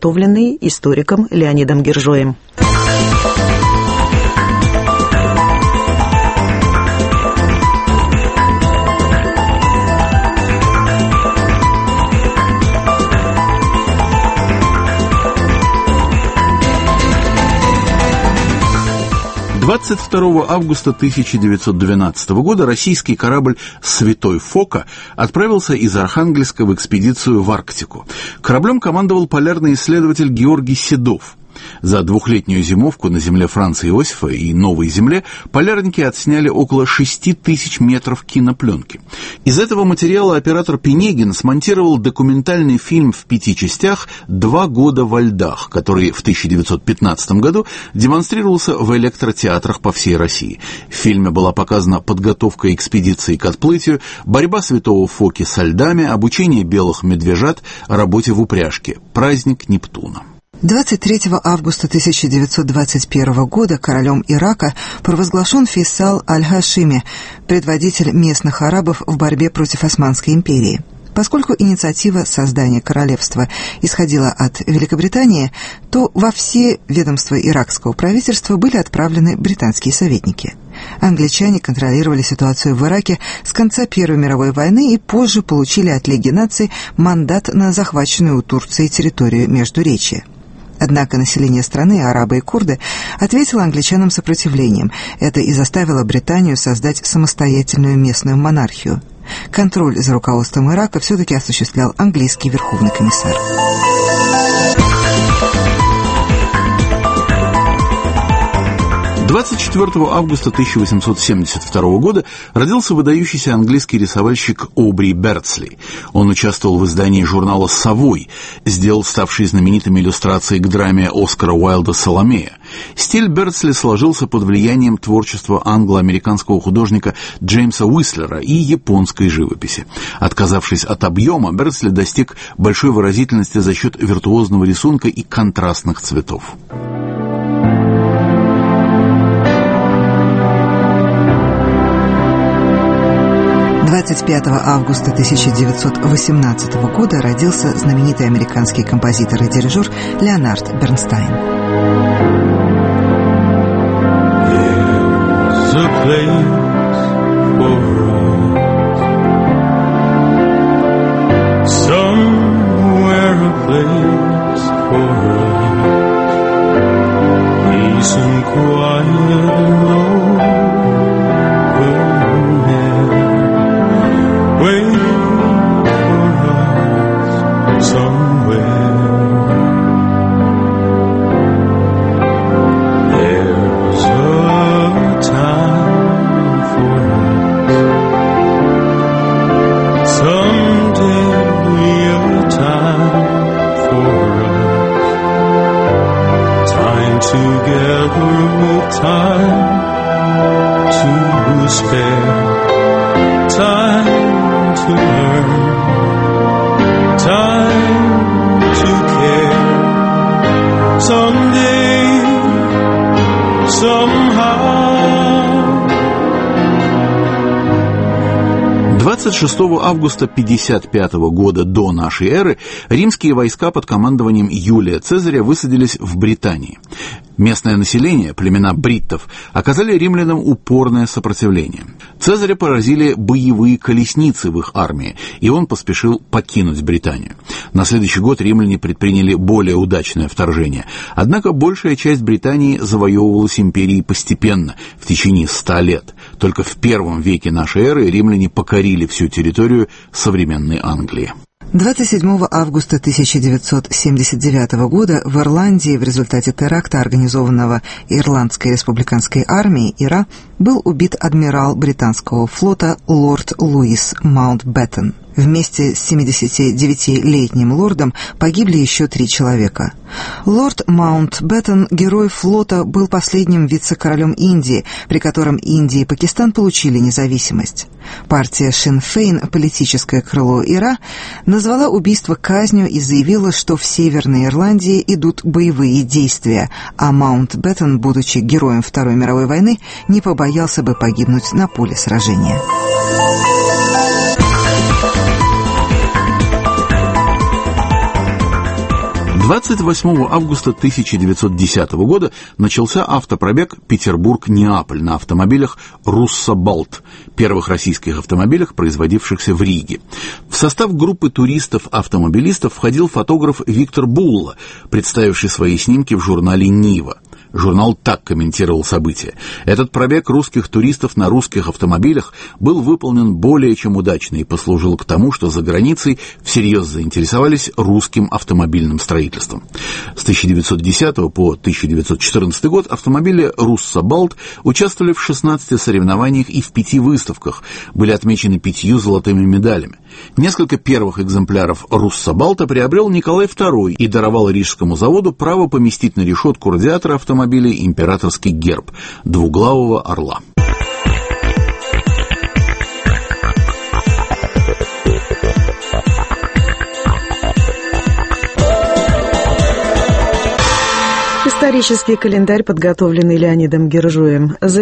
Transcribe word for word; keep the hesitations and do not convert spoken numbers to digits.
подготовленные историком Леонидом Гержоем. двадцать второго августа тысяча девятьсот двенадцатого года российский корабль «Святой Фока» отправился из Архангельска в экспедицию в Арктику. Кораблем командовал полярный исследователь Георгий Седов. За двухлетнюю зимовку на земле Франца Иосифа и Новой Земле полярники отсняли около шести тысяч метров кинопленки. Из этого материала оператор Пенегин смонтировал документальный фильм в пяти частях «Два года во льдах», который в тысяча девятьсот пятнадцатом году демонстрировался в электротеатрах по всей России. В фильме была показана подготовка экспедиции к отплытию, борьба Святого Фоки со льдами, обучение белых медвежат, работе в упряжке, праздник Нептуна. двадцать третьего августа тысяча девятьсот двадцать первого года королем Ирака провозглашен Фейсал аль-Хашими, предводитель местных арабов в борьбе против Османской империи. Поскольку инициатива создания королевства исходила от Великобритании, то во все ведомства иракского правительства были отправлены британские советники. Англичане контролировали ситуацию в Ираке с конца Первой мировой войны и позже получили от Лиги наций мандат на захваченную у Турции территорию Междуречья. Однако население страны, арабы и курды, ответило англичанам сопротивлением. Это и заставило Британию создать самостоятельную местную монархию. Контроль за руководством Ирака все-таки осуществлял английский верховный комиссар. двадцать четвёртого августа тысяча восемьсот семьдесят второго года родился выдающийся английский рисовальщик Обри Бердсли. Он участвовал в издании журнала «Совой», сделал ставшие знаменитыми иллюстрации к драме Оскара Уайльда «Соломея». Стиль Бердсли сложился под влиянием творчества англо-американского художника Джеймса Уислера и японской живописи. Отказавшись от объема, Бердсли достиг большой выразительности за счет виртуозного рисунка и контрастных цветов. двадцать пятого августа тысяча девятьсот восемнадцатого года родился знаменитый американский композитор и дирижер Леонард Бернстайн. двадцать шестого августа пятьдесят пятого года до нашей эры римские войска под командованием Юлия Цезаря высадились в Британии. Местное население, племена бриттов, оказали римлянам упорное сопротивление. Цезаря поразили боевые колесницы в их армии, и он поспешил покинуть Британию. На следующий год римляне предприняли более удачное вторжение. Однако большая часть Британии завоевывалась империей постепенно, в течение ста лет. Только в первом веке нашей эры римляне покорили всю территорию современной Англии. двадцать седьмого августа тысяча девятьсот семьдесят девятого года в Ирландии в результате теракта, организованного Ирландской республиканской армией ИРА, был убит адмирал британского флота лорд Луис Маунтбеттен. Вместе с семидесятидевятилетним лордом погибли еще три человека. Лорд Маунтбеттен, герой флота, был последним вице-королем Индии, при котором Индия и Пакистан получили независимость. Партия Сinn Féin, политическое крыло ИРА, назвала убийство казнью и заявила, что в Северной Ирландии идут боевые действия, а Маунтбеттен, будучи героем Второй мировой войны, не побоялся бы погибнуть на поле сражения. двадцать восьмого августа тысяча девятьсот десятого года начался автопробег Петербург-Неаполь на автомобилях «Руссо-Балт», первых российских автомобилях, производившихся в Риге. В состав группы туристов-автомобилистов входил фотограф Виктор Булла, представивший свои снимки в журнале «Нива». Журнал так комментировал события. Этот пробег русских туристов на русских автомобилях был выполнен более чем удачно и послужил к тому, что за границей всерьез заинтересовались русским автомобильным строительством. С тысяча девятьсот десятого по тысяча девятьсот четырнадцатый год автомобили «Руссо-Балт» участвовали в шестнадцати соревнованиях и в пяти выставках, были отмечены пятью золотыми медалями. Несколько первых экземпляров «Руссо-Балта» приобрел Николай второй и даровал Рижскому заводу право поместить на решетку радиатора автомобиля императорский герб – двуглавого орла. Исторический календарь, подготовленный Леонидом Гержоем.